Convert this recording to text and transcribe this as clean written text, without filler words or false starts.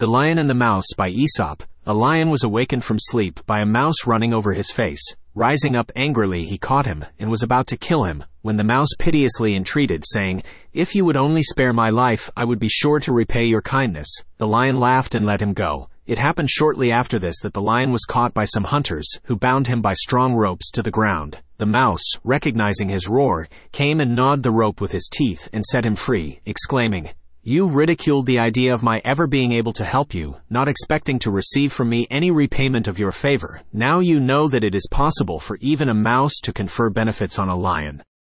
The Lion and the Mouse by Aesop. A lion was awakened from sleep by a mouse running over his face. Rising up angrily, he caught him, and was about to kill him, when the mouse piteously entreated, saying, "If you would only spare my life, I would be sure to repay your kindness." The lion laughed and let him go. It happened shortly after this that the lion was caught by some hunters, who bound him by strong ropes to the ground. The mouse, recognizing his roar, came and gnawed the rope with his teeth and set him free, exclaiming, "You ridiculed the idea of my ever being able to help you, not expecting to receive from me any repayment of your favor. Now you know that it is possible for even a mouse to confer benefits on a lion."